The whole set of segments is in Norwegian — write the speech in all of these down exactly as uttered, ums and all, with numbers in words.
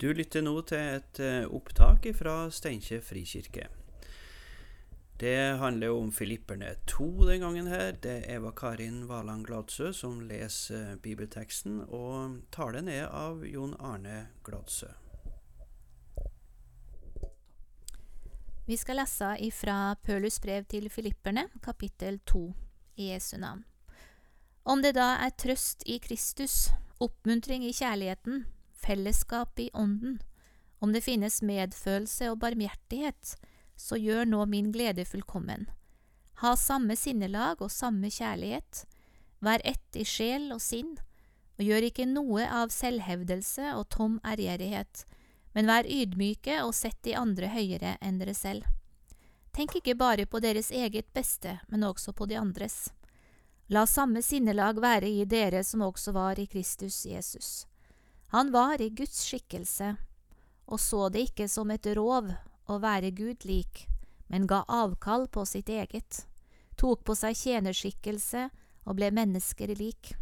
Du lytter nå til et opptak fra Steinkjer Frikirke. Det handler om Filipperne to den gangen her. Det er Eva Karin Valand Gladsø som leser bibelteksten, og talen er av Jon Arne Gladsø. Vi skal lese ifra Paulus brev til Filipperne, kapittel to, i Jesu navn. Om det da er trøst i Kristus, oppmuntring i kjærligheten, fellesskap i ånden, om det finnes medfølelse og barmhjertighet, så gjør nå min glede fullkommen. Ha samme sinnelag og samme kjærlighet, vær ett i sjel og sinn, og gjør ikke noe av selvhevdelse og tom ærgjerrighet, men vær ydmyke og sett de andre høyere enn dere selv. Tenk ikke bare på deres eget beste, men også på de andres. La samme sinnelag være i dere som også var i Kristus Jesus. Han var i Guds skikkelse, og så det ikke som et rov å være Gud lik, men ga avkall på sitt eget, tok på seg tjenerskikkelse og ble mennesker lik.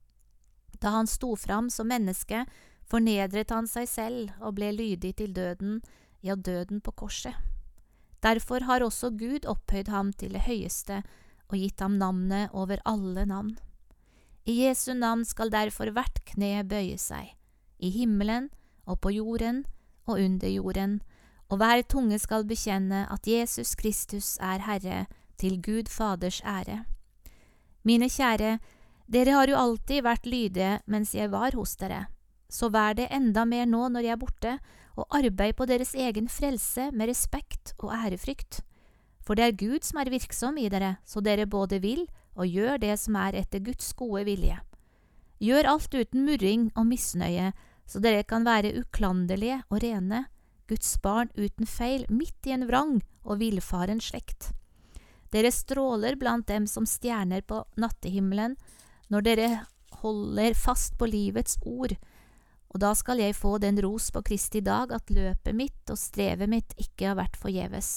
Da han sto fram som menneske, fornedret han seg selv og ble lydig til døden, ja, døden på korset. Derfor har også Gud opphøyd ham til det høyeste og gitt ham navnet over alle navn. I Jesu navn skal derfor hvert kne bøye seg, i himmelen og på jorden og under jorden, og hver tunge skal bekjenne at Jesus Kristus er Herre, til Gud Faders ære. Mine kjære, dere har jo alltid vært lydige mens jeg var hos dere, så vær det enda mer nå når jeg er borte, og arbeid på deres egen frelse med respekt og ærefrykt. For det er Gud som er virksom i dere, så dere både vil og gjør det som er etter Guds gode vilje. Gjør alt uten murring og misnøye, så dere kan være uklanderlige og rene, Guds barn uten feil, midt i en vrang og villfaren slekt. Dere stråler blant dem som stjerner på nattehimmelen, når dere holder fast på livets ord, og da skal jeg få den ros på Kristi dag at løpet mitt og strevet mitt ikke har vært forgjeves.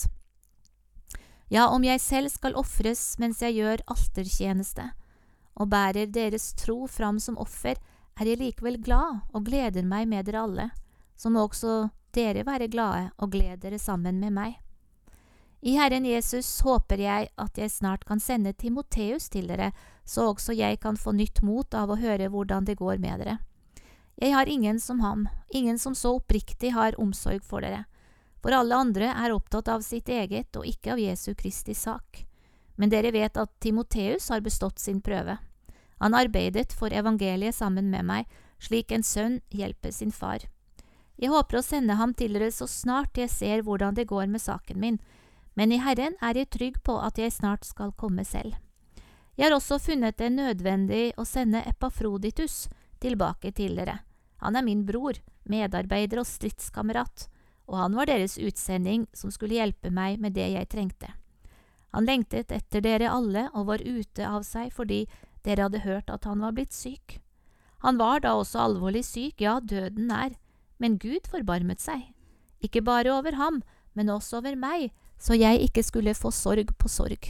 Ja, om jeg selv skal offres mens jeg gjør altertjeneste, og bærer deres tro fram som offer, er jeg likevel glad og gleder meg med dere alle, så må også dere være glade og glede dere sammen med meg. I Herren Jesus håper jeg at jeg snart kan sende Timoteus til dere, så også jeg kan få nytt mot av å høre hvordan det går med dere. Jeg har ingen som ham, ingen som så oppriktig har omsorg for dere, for alle andre er opptatt av sitt eget og ikke av Jesu Kristi sak. Men dere vet at Timoteus har bestått sin prøve. Han arbeidet for evangeliet sammen med meg, slik en sønn hjelper sin far. Jeg håper å sende ham til dere så snart jeg ser hvordan det går med saken min, men i Herren er jeg trygg på at jeg snart skal komme selv. Jeg har også funnet det nødvendig å sende Epafroditus tilbake til dere. Han er min bror, medarbeider og stridskamerat, og han var deres utsending som skulle hjelpe meg med det jeg trengte. Han lengtet etter dere alle og var ute av seg fordi dere hadde hørt at han var blitt syk. Han var da også alvorlig syk, ja, døden nær, men Gud forbarmet seg. Ikke bare over ham, men også over meg, så jeg ikke skulle få sorg på sorg.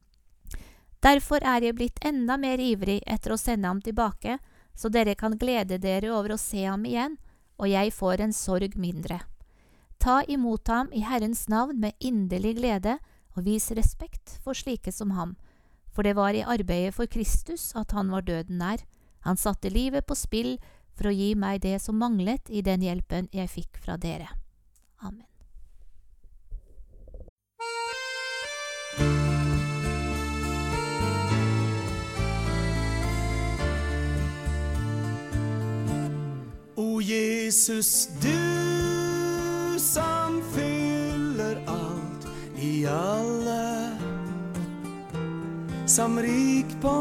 Derfor er jeg blitt enda mer ivrig etter å sende ham tilbake, så dere kan glede dere over å se ham igjen, og jeg får en sorg mindre. Ta imot ham i Herrens navn med inderlig glede, og vis respekt for slike som ham, for det var i arbeidet for Kristus at han var døden nær. Han satte livet på spill for å gi meg det som manglet i den hjelpen jeg fikk fra dere. Amen. O Jesus, du som fyller alt i alle, som rik på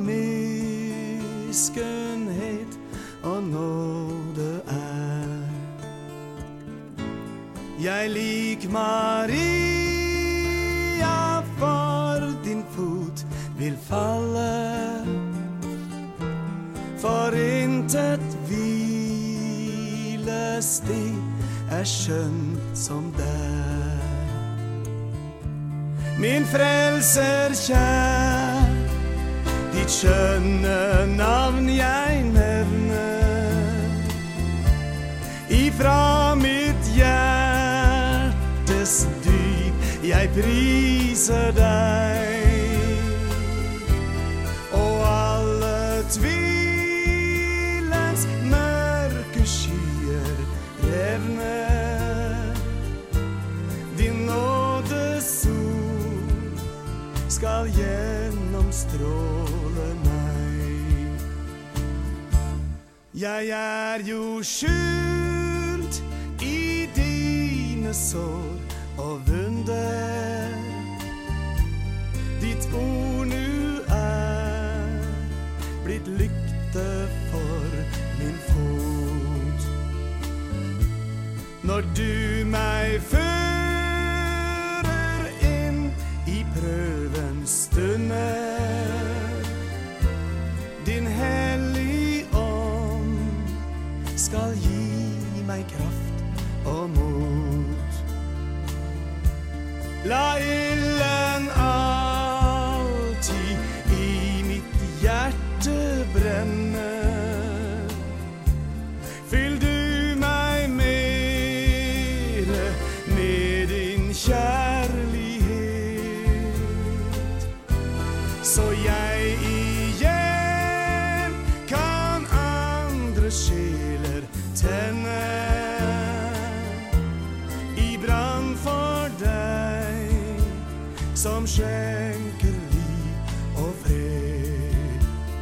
miskunnhet og nåde er. Jeg lik Maria for din fot vil falle, for intet hvilested er skjønt som der. Min frelser kjær, ditt skjønne navn jeg nevner, ifra jeg priser deg, og alle tvilens mørke skyer revner. Din nådes sol skal gjennomstråle meg. Jeg er jo skjult i dine sår og vunder. Ditt ord nu er blitt lykte for min fot. Når du meg fører inn i prøvens stunder, din hellige ånd skal gi meg kraft og mot. La ilden alltid i mitt hjerte brenne. Fyll du meg mere med din kjærlighet, så jeg igjen kan andre sjeler tenne i brann for deg, som skjenker liv og fred.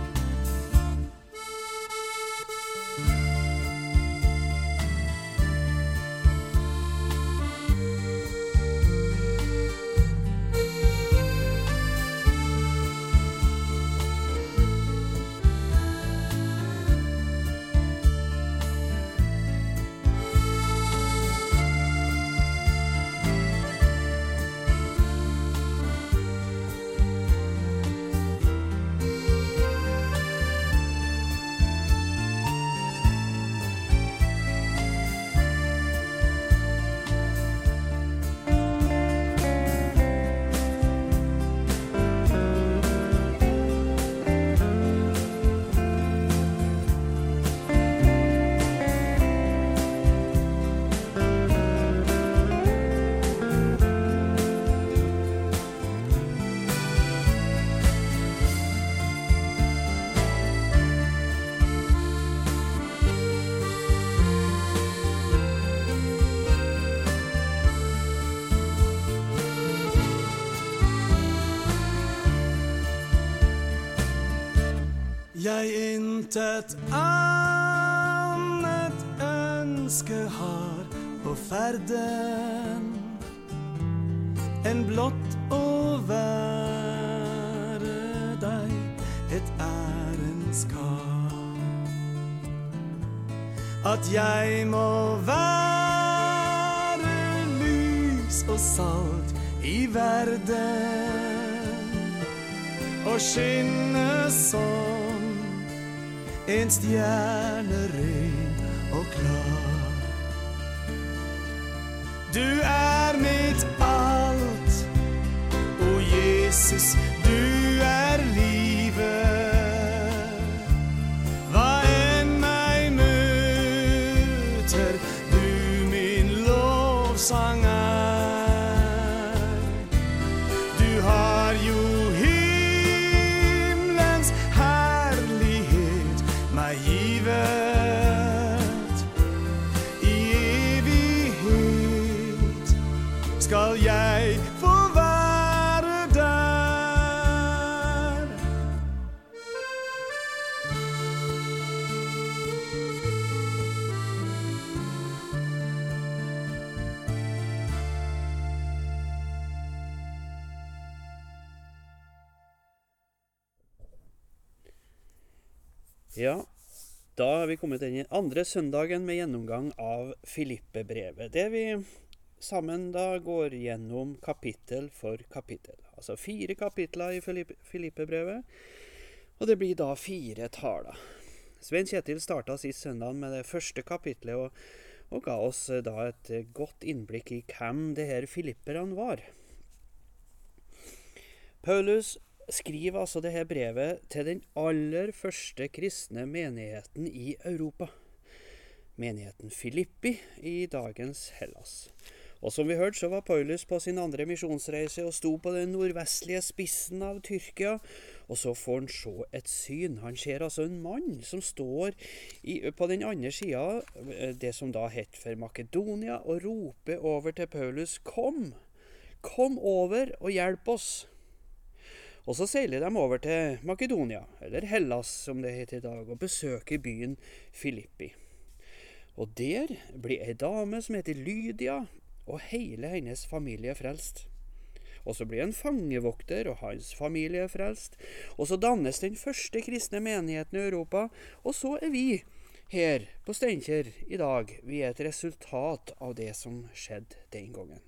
Jeg intet annet ønske har på ferden enn blott å være deg et ærenskap. At jeg må være lys og salt i verden og skinne som en stjerne ren og klar. Du er mitt alt, o Jesus, du er livet. Hva enn meg møter, du min lovsang er. Du har jo himmelens herlighet meg givet. I evighet skal jeg få være der. Ja, da er vi kommet inn i andre søndagen med gjennomgang av Filippe-brevet. Det vi sammen da går gjennom kapittel for kapittel. Altså fire kapitler i Filippe-brevet, og det blir da fire taler. Svein Kjetil startet sist søndag med det første kapitlet, og, og ga oss da et godt innblikk i hvem det her filipperne var. Paulus skriver altså det her brevet til den aller første kristne menigheten i Europa. Menigheten Filippi i dagens Hellas. Og som vi hørte, så var Paulus på sin andre misjonsreise og sto på den nordvestlige spissen av Tyrkia, og så får han se et syn. Han ser altså en mann som står i, på den andre sida, det som da het for Makedonia, og roper over til Paulus: Kom, kom over og hjelp oss. Og så seiler de over til Makedonia, eller Hellas som det heter i dag, og besøker byen Filippi. Og der blir ei dame som heter Lydia, og hele hennes familie frelst. Og så blir en fangevokter og hans familie frelst. Og så dannes den første kristne menigheten i Europa. Og så er vi her på Steinkjer i dag. Vi er et resultat av det som skjedde den gangen.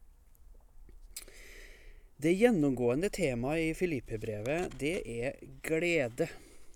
Det gjennomgående temaet i Filippe-brevet, det er glede.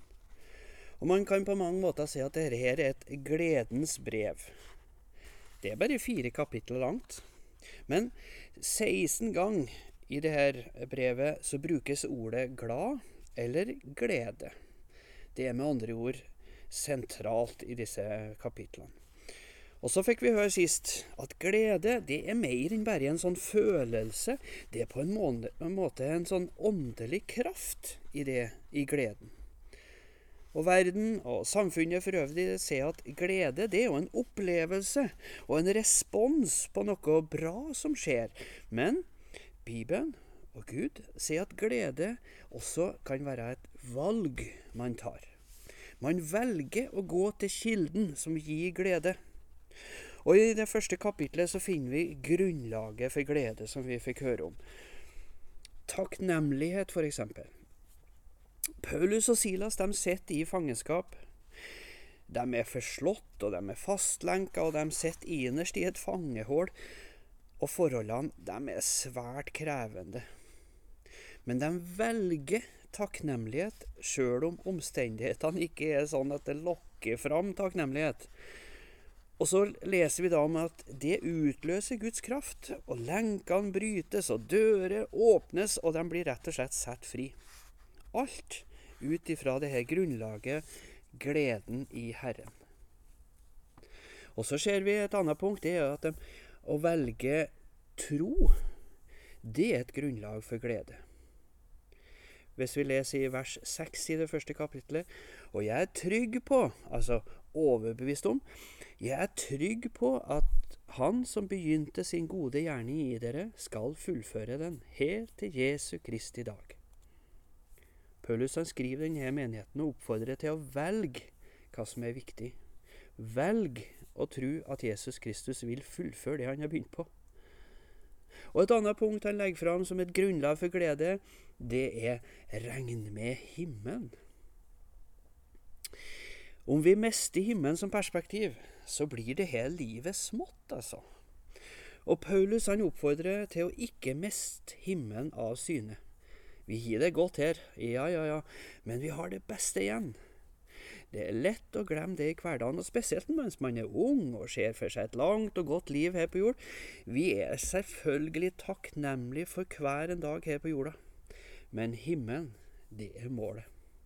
Og man kan på mange måter si at dette er et gledens brev. Det er bare fire kapitler langt, men seksten gang i dette brevet så brukes ordet glad eller glede. Det er med andre ord sentralt i disse kapitlene. Og så fikk vi høre sist at glede, det er mer enn bare en sånn følelse. Det er på en måte en sånn åndelig kraft i det, i gleden. Og verden og samfunnet for øvrig ser at glede, det er jo en opplevelse og en respons på noe bra som skjer. Men Bibelen og Gud sier at glede også kan være et valg man tar. Man velger å gå til kilden som gir glede. Og i det første kapitlet så finner vi grunnlaget for glede som vi fikk høre om. Takknemlighet for eksempel. Paulus og Silas, de sitter i fangenskap. De er forslått, og de er fastlenka, og de sitter innerst i et fangehål. Og forholdene, de er svært krevende. Men de velger takknemlighet, selv om omstendighetene ikke er sånn at det lokker fram takknemlighet. Og så leser vi da om at det utløser Guds kraft, og lenkene brytes, og dører åpnes, og de blir rett og slett satt fri. Alt ut ifra det her grunnlaget, gleden i Herren. Og så ser vi et annet punkt, det er at de, å velge tro, det er et grunnlag for glede. Hvis vi leser i vers seks i det første kapitlet, og jeg er trygg på, altså overbevist om, jeg er trygg på at han som begynte sin gode gjerning i dere, skal fullføre den helt til Jesu Kristi dag. Paulus han skriver denne menigheten og oppfordrer til å velge hva som er viktig. Velg å tro at Jesus Kristus vil fullføre det han har begynt på. Og et annet punkt han legger fram som et grunnlag for glede, det er regn med himmelen. Om vi mister himmelen som perspektiv, så blir det her livet smått, altså. Og Paulus han oppfordrer til å ikke miste himmelen av syne. Vi gir det godt her, ja, ja, ja, men vi har det beste igjen. Det er lett å glemme det i hverdagen, og spesielt mens man er ung og ser for seg et langt og godt liv her på jord. Vi er selvfølgelig takknemlige for hver en dag her på jorda. Men himmelen, det er målet.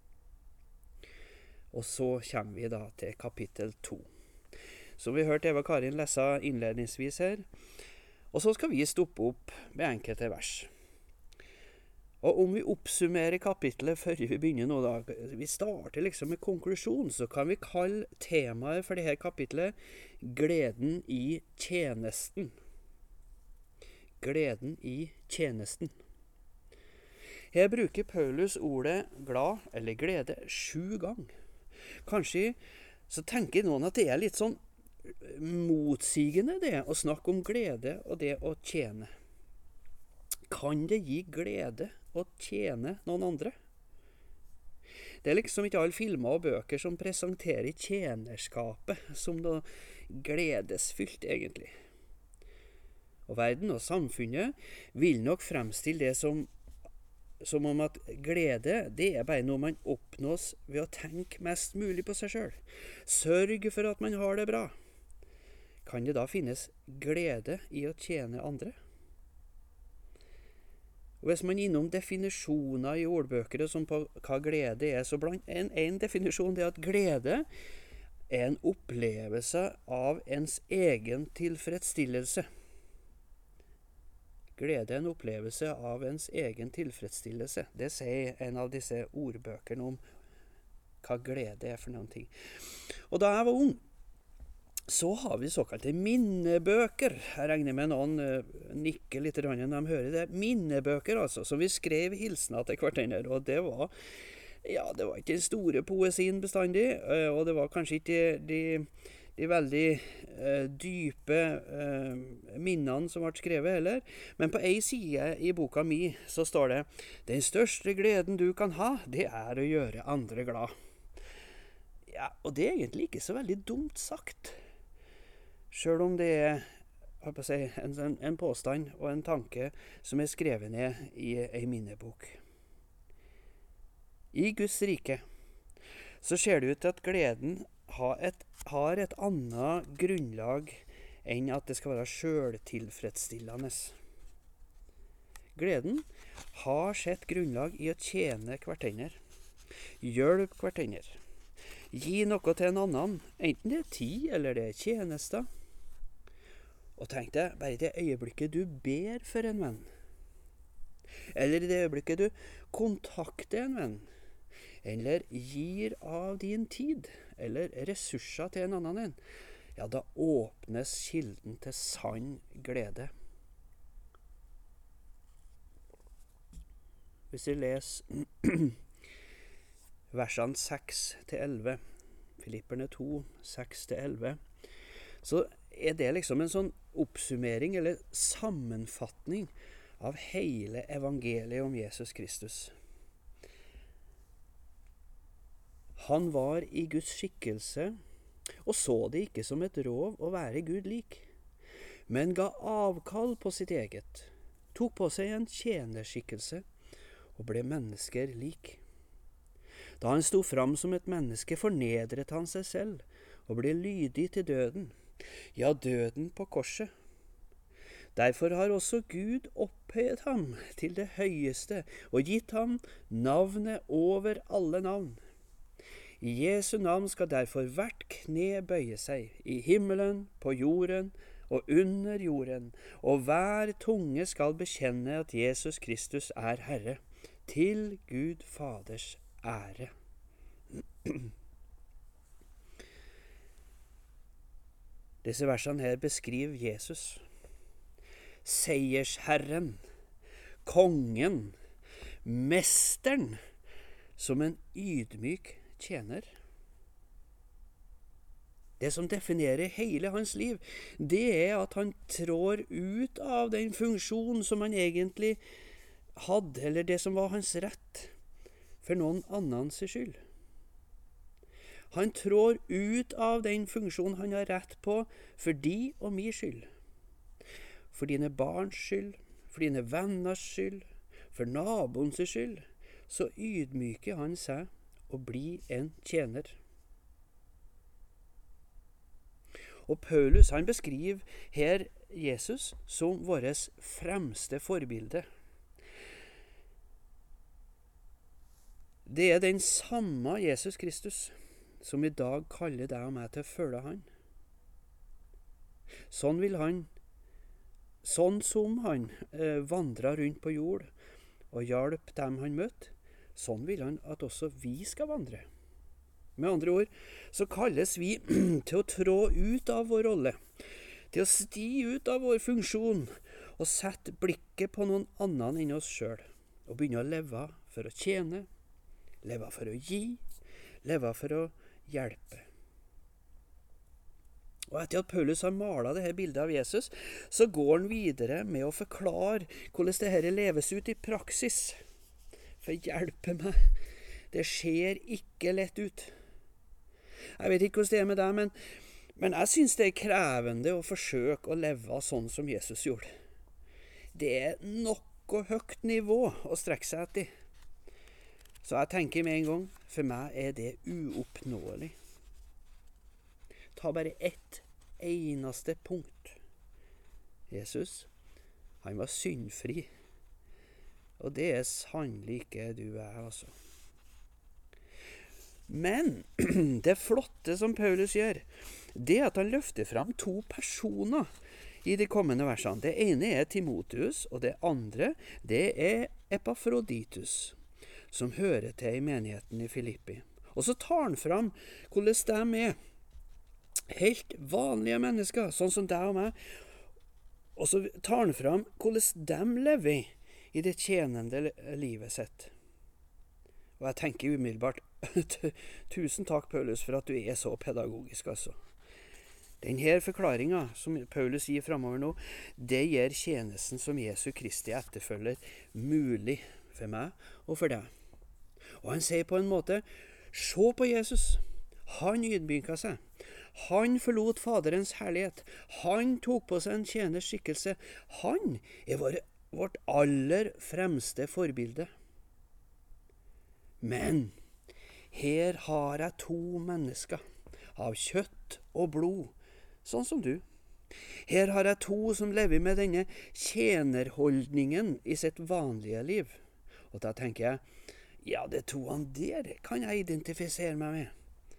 Og så kommer vi da til kapittel to. Som vi hørte Eva Karin lese innledningsvis her. Og så skal vi stoppe opp med enkelte vers. Og om vi oppsummerer kapittelet før vi begynner nå da, vi starter liksom med konklusjon, så kan vi kalle temaet for dette kapittelet gleden i tjenesten. Gleden i tjenesten. Her bruker Paulus ordet glad eller glede sju ganger. Kanskje så tenker noen at det er litt sånn motsigende det å snakke om glede og det å tjene. Kan det gi glede å tjene noen andre? Det er liksom ikke alle filmer og bøker som presenterer tjenerskapet som noe gledesfylt egentlig. Og verden og samfunnet vil nok fremstille det som, som om at glede, det er bare noe man oppnås ved å tenke mest mulig på seg selv. Sørge for at man har det bra. Kan det da finnes glede i å tjene andre? Og hvis man er innom definisjoner i ordbøker som på hva glede er, så blant en, en definisjon det er at glede er en opplevelse av ens egen tilfredsstillelse. Glede er en opplevelse av ens egen tilfredsstillelse. Det sier en av disse ordbøkene om hva glede er for noen ting. Og da jeg var ung, så har vi såkalte minnebøker. Jeg regner med noen uh, nikker litt når de hører det. Minnebøker, altså, som vi skrev hilsener til hverandre. Og det var, ja, det var ikke den store poesien bestandig, uh, og det var kanskje ikke de, de veldig uh, dype uh, minnene som ble skrevet heller. Men på ei side i boka mi så står det: «Den største gleden du kan ha, det er å gjøre andre glad». Ja, og det er egentlig ikke så veldig dumt sagt. Selv om det er hva skal jeg si, en, en påstand og en tanke som er skrevet ned i en minnebok. I Guds rike så ser det ut til at gleden har et, har et annet grunnlag enn at det skal være selvtilfredsstillende. Gleden har sitt grunnlag i å tjene hverandre, hjelpe hverandre, gi noe til en annen, enten det er tid eller det er tjenester. Og tenk deg, bare i det øyeblikket du ber for en venn, eller i det øyeblikket du kontakter en venn, eller gir av din tid, eller ressurser til en annen en, ja, da åpnes kilden til sann glede. Hvis vi leser versene seks til elleve, Filipperne to, seks til elleve, så er det liksom en sånn oppsummering eller sammenfatning av hele evangeliet om Jesus Kristus. Han var i Guds skikkelse og så det ikke som et rov å være Gud lik, men ga avkall på sitt eget, tok på seg en tjenerskikkelse og ble mennesker lik. Da han sto fram som et menneske, fornedret han seg selv og ble lydig til døden, ja, døden på korset. Derfor har også Gud opphøyet ham til det høyeste og gitt ham navnet over alle navn. I Jesu navn skal derfor hvert kne bøye seg, i himmelen, på jorden og under jorden, og hver tunge skal bekjenne at Jesus Kristus er Herre, til Gud Faders ære. Disse versene her beskriver Jesus, seiersherren, kongen, mesteren, som en ydmyk tjener. Det som definerer hele hans liv, det er at han trår ut av den funksjonen som han egentlig hadde, eller det som var hans rett, for noen annens skyld. Han trår ut av den funksjonen han har rett på for de og min skyld. For dine barns skyld, for dine venners skyld, for naboens skyld, så ydmyker han seg og blir en tjener. Og Paulus, han beskriver her Jesus som våres fremste forbilde. Det er den samme Jesus Kristus som i dag kaller deg og meg til å følge han. Sånn vil han, sånn som han eh, vandret rundt på jord og hjalp dem han møtte, sånn vil han at også vi skal vandre. Med andre ord, så kalles vi til å trå ut av vår rolle, til å sti ut av vår funksjon og sette blikket på noen annen enn oss selv, og begynne å leve for å tjene, leve for å gi, leve for å hjelpe. Og etter at Paulus har malet dette bildet av Jesus, så går han videre med å forklare hvordan dette leves ut i praksis. For hjelpe meg, det ser ikke lett ut. Jeg vet ikke hvordan det er med deg, men, men jeg synes det er krevende å forsøke å leve sånn som Jesus gjorde. Det er noe høyt nivå å strekke seg etter. Så jeg tenker med en gang, for meg er det uoppnåelig. Ta bare ett eneste punkt. Jesus, han var syndfri. Og det er sannelig ikke du er, altså. Men det flotte som Paulus gjør, det er at han løfter fram to personer i de kommende versene. Det ene er Timotheus, og det andre det er Epafroditus, som hører til i menigheten i Filippi. Og så tar han fram hvordan de er helt vanlige mennesker, sånn som deg og meg. Og så tar han fram hvordan de lever i det tjenende livet sitt. Og jeg tenker umiddelbart, tusen takk, Paulus, for at du er så pedagogisk, altså. Denne forklaringen som Paulus gir fremover nå, det gjør tjenesten som Jesu Kristi etterfølger mulig for meg og for deg. Og han sier på en måte, se på Jesus. Han ydmyket seg. Han forlot Faderens herlighet. Han tok på seg en tjeners skikkelse. Han er vår, vårt aller fremste forbilde. Men her har jeg to mennesker av kjøtt og blod, sånn som du. Her har jeg to som lever med denne tjenerholdningen i sitt vanlige liv. Og da tenker jeg, ja, det toene der kan jeg identifisere meg med.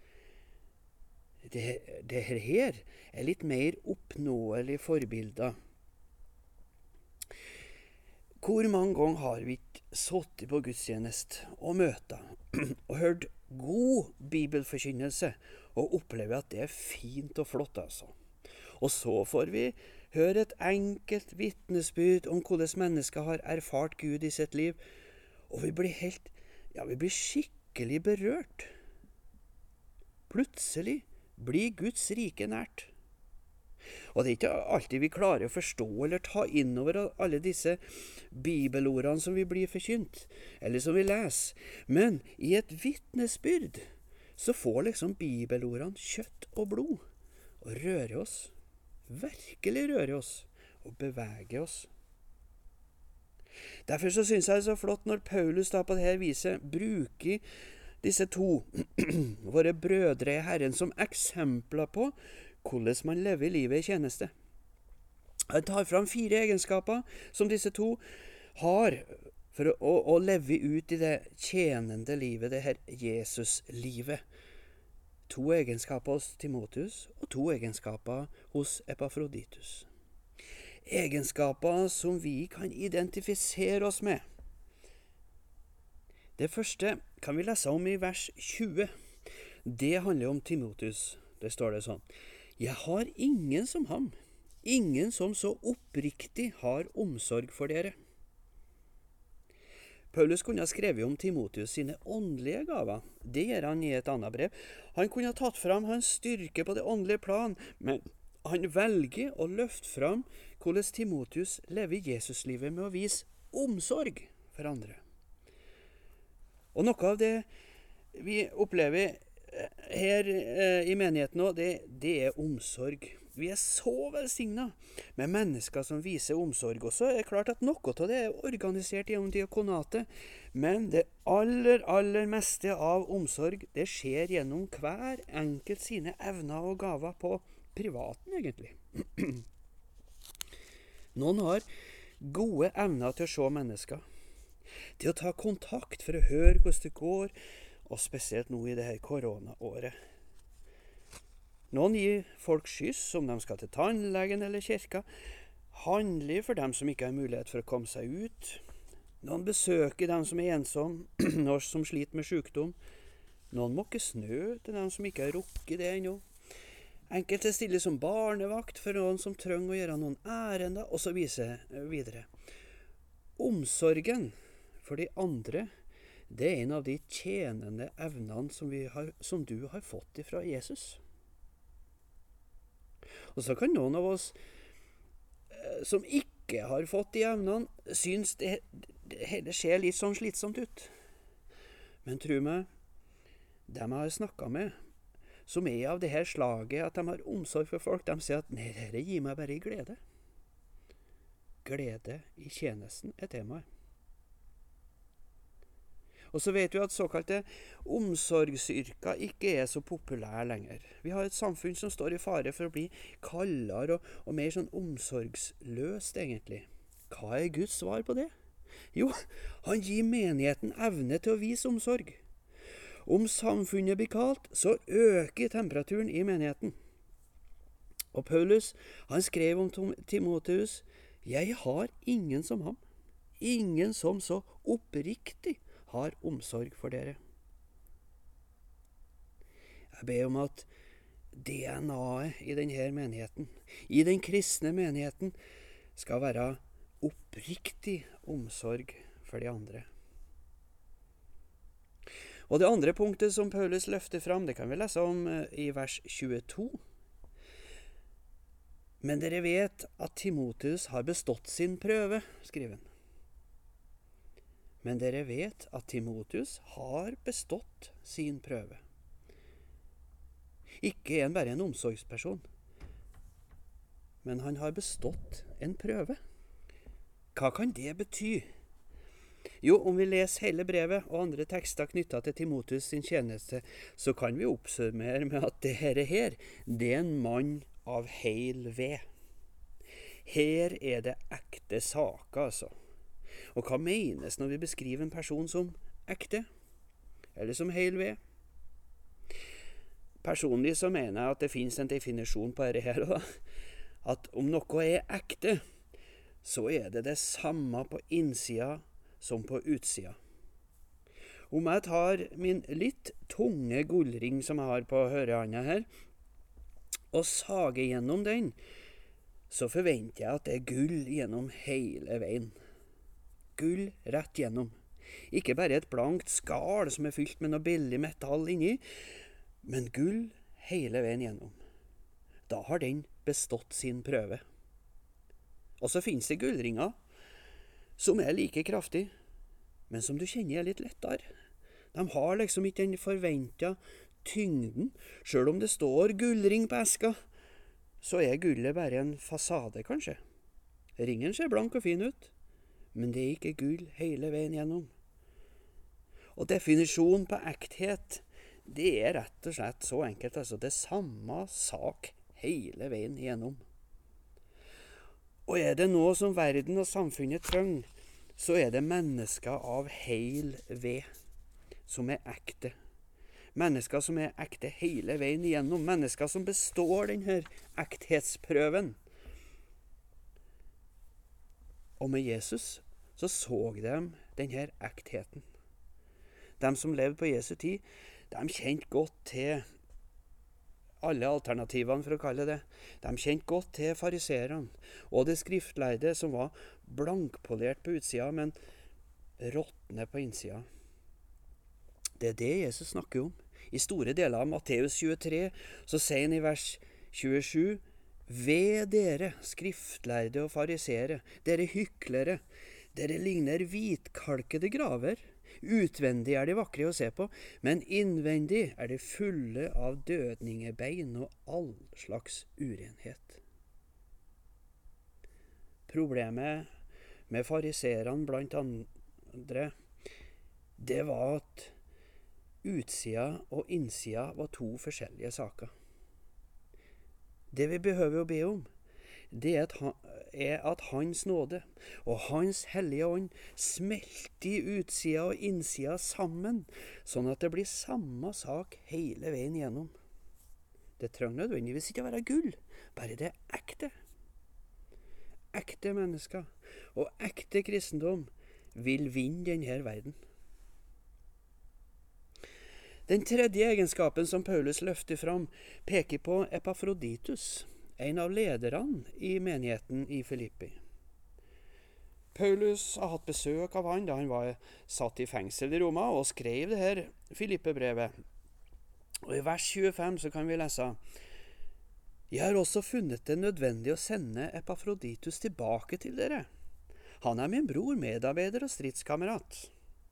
Det, det her er litt mer oppnåelige forbilder. Hvor mange ganger har vi ikke sittet på gudstjeneste og møter og hørt god bibelforkynnelse og opplever at det er fint og flott, altså. Og så får vi høre et enkelt vitnesbyrd om hvordan mennesker har erfart Gud i sitt liv, og vi blir helt, ja, vi blir skikkelig berørt. Plutselig blir Guds rike nært. Og det er ikke alltid vi klarer å forstå eller ta inn over alle disse bibelordene som vi blir forkynt, eller som vi leser. Men i et vitnesbyrd så får liksom bibelordene kjøtt og blod, og rører oss, virkelig rører oss, og beveger oss. Derfor så synes jeg det er så flott når Paulus da på dette viset bruker disse to, våre brødre i Herren, som eksempler på hvordan man lever livet i tjeneste. Han tar fram fire egenskaper som disse to har for å, å, å leve ut i det tjenende livet, det her Jesus-livet. To egenskaper hos Timotheus, og to egenskaper hos Epafroditus. Egenskaper som vi kan identifisere oss med. Det første kan vi lese om i vers tjue. Det handler om Timotheus. Det står det sånn. Jeg har ingen som ham, ingen som så oppriktig har omsorg for dere. Paulus kunne ha skrevet om Timotheus sine åndelige gaver. Det gjør han i et annet brev. Han kunne ha tatt fram hans styrke på det åndelige plan, men han velger å løfte fram hvordan Timotheus lever Jesuslivet med å vise omsorg for andre. Og noe av det vi opplever her eh, i menigheten nå, det, det er omsorg. Vi er så velsignet med mennesker som viser omsorg. Og så er det klart at noe av det er organisert gjennom diakonatet, men det aller, aller meste av omsorg, det skjer gjennom hver enkelt sine evner og gaver på privaten, egentlig. Noen har gode evner til å se mennesker, til å ta kontakt for å høre hvordan det går, og spesielt nå i det her koronaåret. Noen gir folk skyss om de skal til tannlegen eller kirka, handler for dem som ikke har mulighet for å komme seg ut. Noen besøker dem som er ensomme, noen som sliter med sykdom. Noen måker snø til dem som ikke har rukket det ennå. Enkelte stiller som barnevakt for noen som trenger å gjøre noen ærender, og så viser videre. Omsorgen for de andre, det er en av de tjenende evnene som, vi har, som du har fått fra Jesus. Og så kan noen av oss eh, som ikke har fått de evnene, synes det, det, det ser litt sånn slitsomt ut. Men tro meg, dem jeg har snakket med, som er av det her slaget, at de har omsorg for folk, de sier at nei, dette gir meg bare glede. Glede i tjenesten er temaet. Og så vet vi at såkalte omsorgsyrker ikke er så populære lenger. Vi har et samfunn som står i fare for å bli kaldere og, og mer sånn omsorgsløst, egentlig. Hva er Guds svar på det? Jo, han gir menigheten evne til å vise omsorg. Om samfunnet blir kaldt, så øker temperaturen i menigheten. Og Paulus, han skrev om Timotheus, «Jeg har ingen som ham, ingen som så oppriktig har omsorg for dere.» Jeg ber om at D N A-et i denne menigheten, i den kristne menigheten, skal være oppriktig omsorg for de andre. Og det andre punktet som Paulus løfter fram, det kan vi lese om i vers tjueto. «Men dere vet at Timotheus har bestått sin prøve», skriver han. Men dere vet at Timotheus har bestått sin prøve. Ikke en bare en omsorgsperson, men han har bestått en prøve. Hva kan det bety? Jo, om vi leser hele brevet og andre tekster knyttet til Timotheus sin tjeneste, så kan vi oppsummere med at det her, her det er en mann av heil ved. Her er det ekte saker, altså. Og hva menes når vi beskriver en person som ekte, eller som heil ved? Personlig så mener jeg at det finnes en definisjon på dette her, da. At om noe er ekte, så er det det samme på innsida som på utsida. Om jeg tar min litt tunge gullring som jeg har på høyrehånda her, og sager gjennom den, så forventer jeg at det er gull gjennom hele veien. Gull rett gjennom. Ikke bare et blankt skall som er fylt med noe billig metall inni, men gull hele veien gjennom. Da har den bestått sin prøve. Og så finnes det gullringer som er like kraftig, men som du kjenner er litt lettere. De har liksom ikke den forventet tyngden. Selv om det står gullring på eska, så er gullet bare en fasade, kanskje. Ringen ser blank og fin ut, men det er ikke gull hele veien gjennom. Og definisjonen på ekthet, det er rett og slett så enkelt, altså det samme sak hele veien gjennom. Og er det noe som verden og samfunnet trenger, så er det mennesker av heil ved, som er ekte. Mennesker som er ekte hele veien igjennom. Mennesker som består denne ekthetsprøven. Og med Jesus så så de denne ektheten. De som levde på Jesu tid, de kjente godt til alle alternativene, for å kalle det. De kjente godt til fariserene og det skriftlærde som var blankpolert på utsida, men råtne på innsida. Det er det Jesus snakker om. I store deler av Matteus tjuetre så sier han i vers tjuesju: «Ved dere, skriftlærde og farisere, dere hyklere, dere ligner hvitkalkede graver. Utvendig er de vakre å se på, men innvendig er de fulle av dødningebein og all slags urenhet.» Problemet med fariserene blant andre, det var at utsida og innsida var to forskjellige saker. Det vi behøver å be om, det er at, han, er at Hans nåde og Hans hellige ånd smelter i utsida og innsida sammen, sånn at det blir samme sak hele veien gjennom. Det trenger nødvendigvis ikke å være gull, bare det er ekte. Ekte mennesker og ekte kristendom vil vinne denne verden. Den tredje egenskapen som Paulus løfter fram, peker på Epafroditus, en av lederne i menigheten i Filippi. Paulus har hatt besøk av han da han var satt i fengsel i Roma, og skrev det her Filippe-brevet. Og i vers tjuefem så kan vi lese: «Jeg har også funnet det nødvendig å sende Epafroditus tilbake til dere. Han er min bror, medarbeider og stridskamerat.»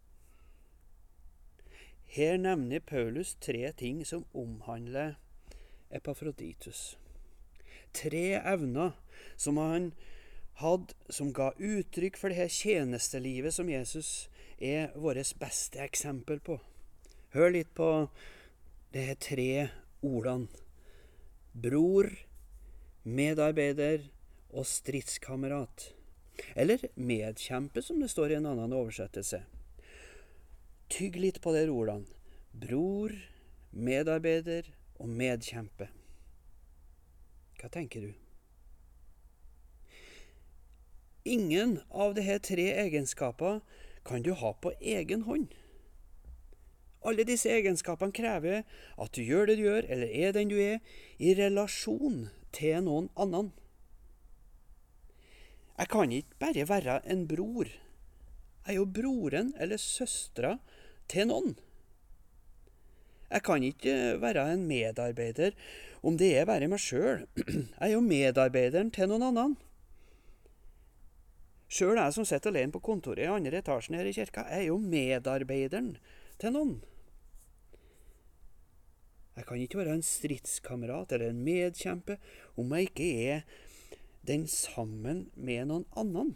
Her nevner Paulus tre ting som omhandler Epafroditus. Tre evner som han hadde, som ga uttrykk for det her tjenestelivet som Jesus er vårt beste eksempel på. Hør litt på de her tre ordene: bror, medarbeider og stridskamerat. Eller medkjempe, som det står i en annen oversettelse. Tygg litt på de ordene. Bror, medarbeider og medkjempe. Hva tenker du? Ingen av disse tre egenskaper kan du ha på egen hånd. Alle disse egenskapene krever at du gjør det du gjør, eller er den du er, i relasjon til noen annen. Jeg kan ikke bare være en bror. Jeg er jo broren eller søstera til noen. Jeg kan ikke være en medarbeider om det er bare meg selv. Jeg er jo medarbeideren til noen annen. Selv jeg som sitter alene på kontoret i andre etasjen her i kirka, er jo medarbeideren til noen. Jeg kan ikke være en stridskamerat eller en medkjempe om jeg ikke er den sammen med noen annen.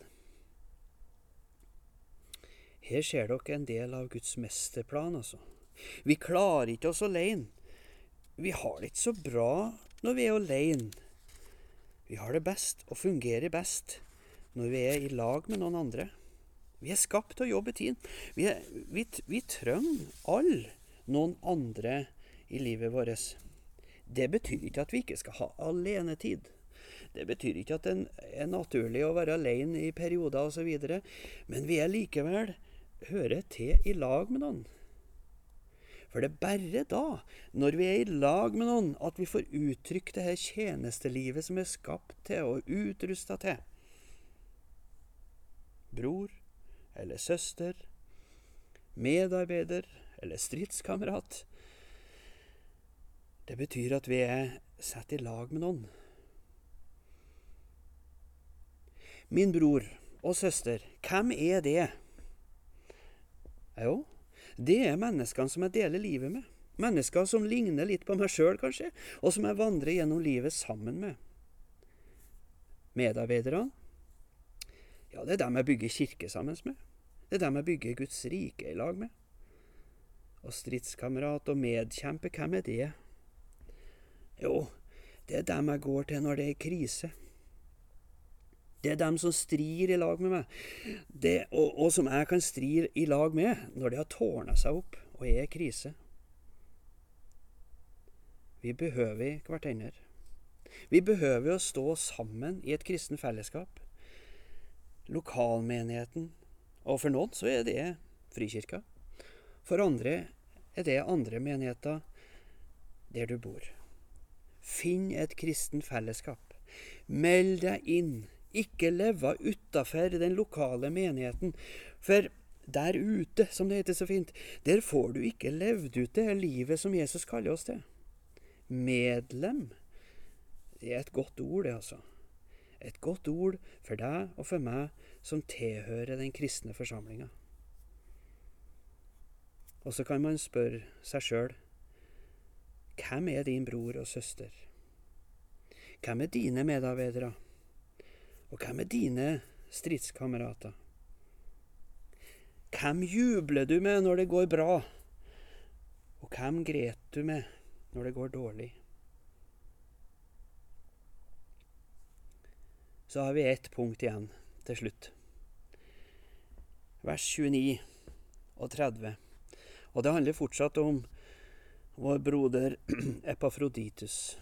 Her ser dere en del av Guds mesterplan, altså. Vi klarer ikke oss alene. Vi har det ikke så bra når vi er alene. Vi har det best og fungerer best når vi er i lag med noen andre. Vi er skapt til å jobbe i team. Vi, er, vi, vi trenger alle noen andre i livet vårt. Det betyr ikke at vi ikke skal ha alenetid. Det betyr ikke at det er naturlig å være alene i perioder og så videre, men vi er likevel hører til i lag med noen. For det er bare da, når vi er i lag med noen, at vi får uttrykt det her tjenestelivet som er skapt til og utrustet til. Bror eller søster, medarbeider eller stridskamerat. Det betyr at vi er satt i lag med noen. Min bror og søster, hvem er det? Jo, det er menneskene som jeg deler livet med. Mennesker som ligner litt på meg selv, kanskje, og som jeg vandrer gjennom livet sammen med. Medarbeiderne? Ja, det er dem jeg bygger kirke sammen med. Det er dem jeg bygger Guds rike i lag med. Og stridskamerat og medkjempe, hvem er det? Jo, det er dem jeg går til når det er krise. Det er dem som strir i lag med meg, det, og, og som jeg kan stri i lag med når det har tårnet seg opp og er i krise. Vi behøver hverandre. Vi behøver å stå sammen i et kristen fellesskap. Lokalmenigheten, og for noen så er det Frikirka. For andre er det andre menigheter der du bor. Finn et kristen fellesskap. Meld deg inn. Ikke leve utenfor den lokale menigheten, for der ute, som det heter så fint, der får du ikke levd ut det livet som Jesus kaller oss til. Medlem, det er et godt ord det altså. Et godt ord for deg og for meg som tilhører den kristne forsamlingen. Og så kan man spørre seg selv, hvem er din bror og søster? Hvem er dine medarbeidere? Og hvem er dine stridskamerater? Hvem jubler du med når det går bra? Og hvem gret du med når det går dårlig? Så har vi ett punkt igjen til slutt. Vers tjueni og tretti. Og det handler fortsatt om vår broder Epafroditus.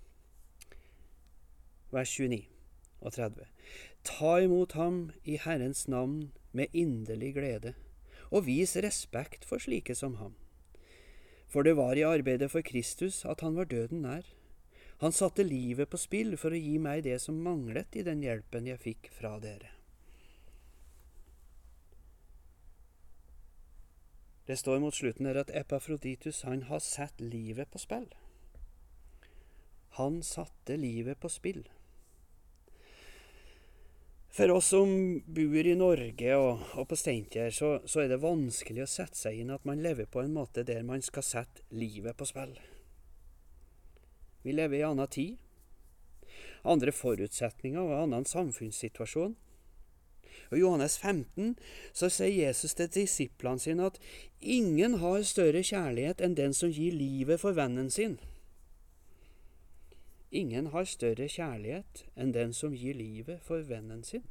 Vers tjueni og tretti. Ta imot ham i Herrens navn med inderlig glede, og vis respekt for slike som ham. For det var i arbeidet for Kristus at han var døden nær. Han satte livet på spill for å gi meg det som manglet i den hjelpen jeg fikk fra dere. Det står mot slutten her at Epafroditus, han har satt livet på spill. Han satte livet på spill. For oss som bor i Norge og, og på Steinkjer, så, så er det vanskelig å sette seg inn at man lever på en måte der man skal sette livet på spill. Vi lever i annen tid, andre forutsetninger og annen samfunnssituasjon. Og i Johannes femten så sier Jesus til disiplene sine at ingen har større kjærlighet enn den som gir livet for vennen sin. Ingen har større kjærlighet enn den som gir livet for vennen sin.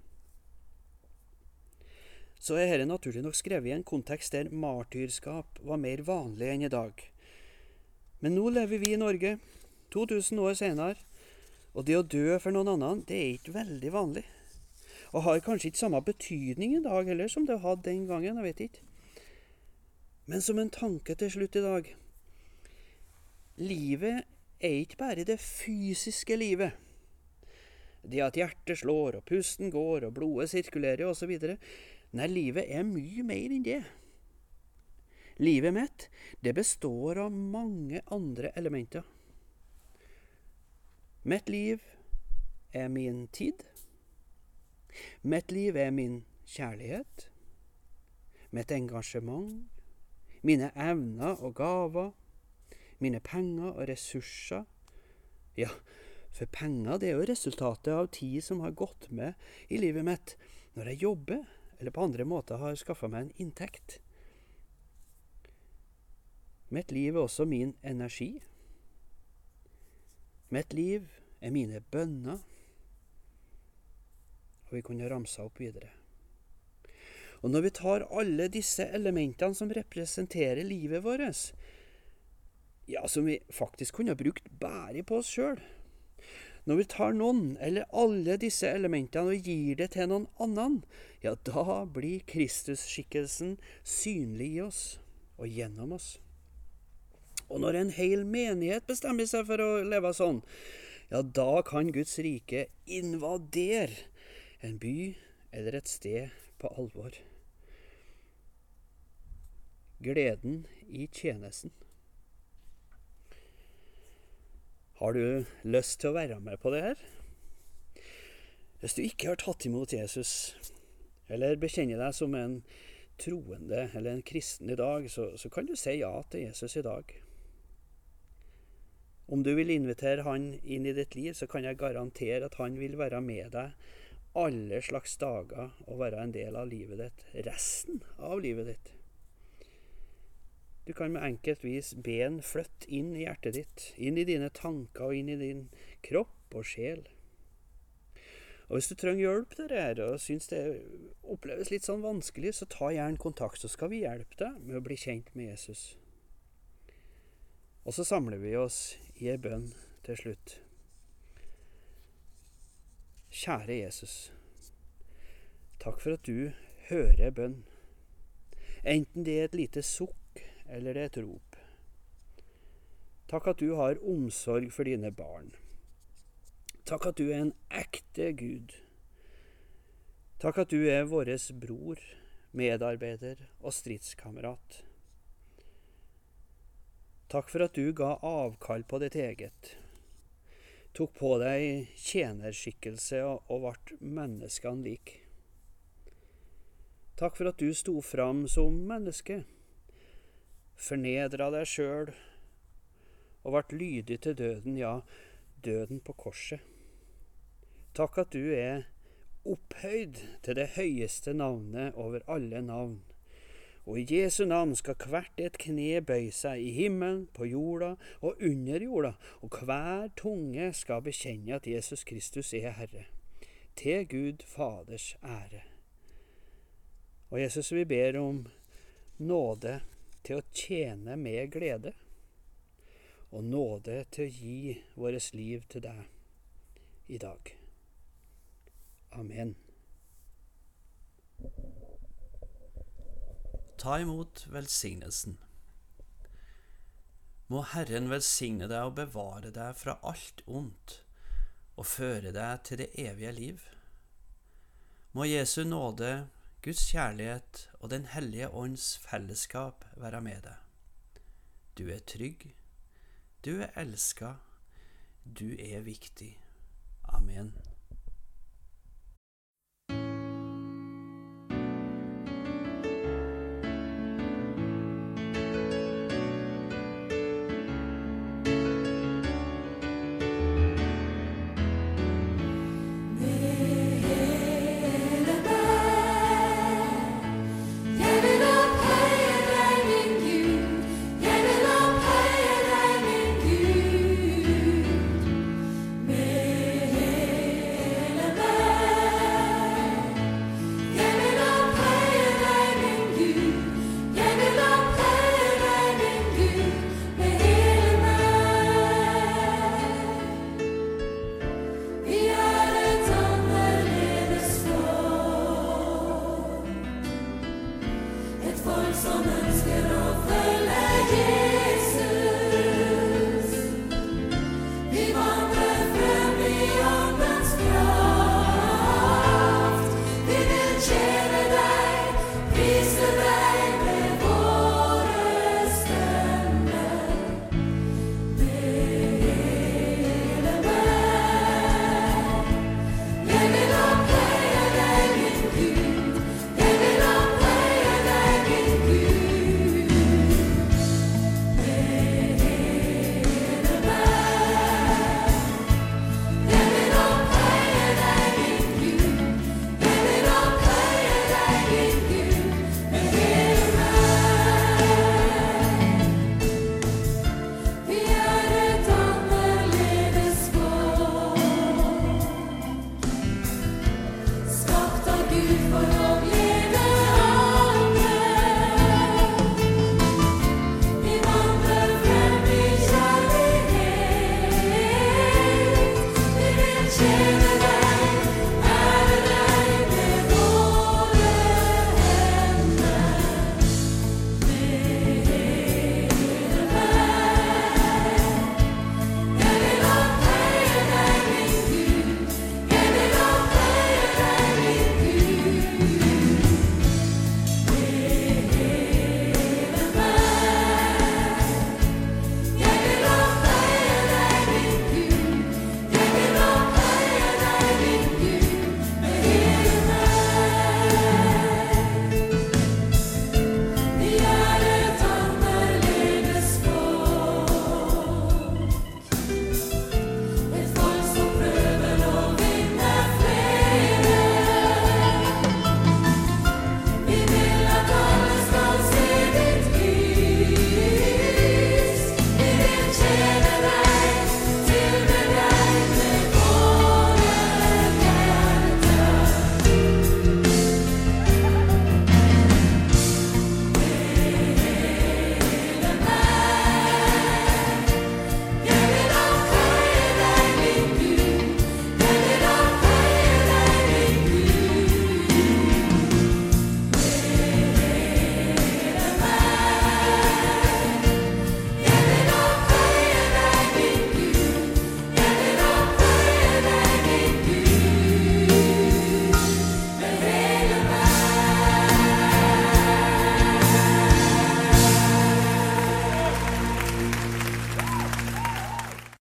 Så er dette naturlig nok skrevet i en kontekst der martyrskap var mer vanlig enn i dag. Men nå lever vi i Norge, to tusen år senere, Og det å dø for noen annen, det er ikke veldig vanlig. Og har kanskje ikke samme betydning i dag heller som det hadde den gangen, jeg vet ikke. Men som en tanke til slutt i dag. Livet er ikke bare det fysiske livet. Det at hjertet slår, og pusten går, og blodet sirkulerer, og så videre. Nei, livet er mye mer enn det. Livet mitt, det består av mange andre elementer. Mitt liv er min tid. Mitt liv er min kjærlighet. Mitt engasjement. Mine evner og gaver. Mine penger og ressurser. Ja, for penger det er jo resultatet av tid som har gått med i livet mitt når jeg jobber, eller på andre måter har skaffet meg en inntekt. Mitt liv er også min energi. Mitt liv er mine bønner. Og vi kunne ramse opp videre. Og når vi tar alle disse elementene som representerer livet vårt, ja, som vi faktisk kunne ha brukt bare på oss selv, når vi tar noen eller alle disse elementene og gir det til noen annen, ja, da blir Kristusskikkelsen synlig i oss og gjennom oss. Og når en hel menighet bestemmer seg for å leve sånn, ja, da kan Guds rike invadere en by eller et sted på alvor. Gleden i tjenesten. Har du lyst til å være med på det her? Hvis du ikke har tatt imot Jesus, eller bekjenner deg som en troende eller en kristen i dag, så, så kan du si ja til Jesus i dag. Om du vil invitere han inn i ditt liv, så kan jeg garantere at han vil være med deg alle slags dager og være en del av livet ditt, resten av livet ditt. Du kan med enkelt vis be en flytte inn i hjertet ditt, inn i dine tanker og inn i din kropp og sjel. Og hvis du trenger hjelp til det her, og synes det oppleves litt sånn vanskelig, så ta gjerne kontakt, så skal vi hjelpe deg med å bli kjent med Jesus. Og så samler vi oss i en bønn til slutt. Kjære Jesus, takk for at du hører bønn. Enten det er et lite sukk, eller det er et rop. Takk at du har omsorg for dine barn. Takk at du er en ekte Gud. Takk at du er våres bror, medarbeider og stridskamerat. Takk for at du ga avkall på ditt eget, tok på deg tjenerskikkelse og ble menneskene lik. Takk for at du sto fram som menneske, fornedret deg selv og ble lydig til døden, ja, døden på korset. Takk at du er opphøyd til det høyeste navnet over alle navn. Og i Jesu navn skal hvert et kne bøye seg i himmelen, på jorda og under jorda, og hver tunge skal bekjenne at Jesus Kristus er Herre, til Gud Faders ære. Og Jesus, vi ber om nåde til å tjene med glede, og nåde til å gi våres liv til deg i dag. Amen. Ta imot velsignelsen. Må Herren velsigne deg og bevare deg fra alt ondt, og føre deg til det evige liv. Må Jesu nåde, Guds kjærlighet og Den hellige ånds fellesskap være med deg. Du er trygg, du er elsket, du er viktig. Amen.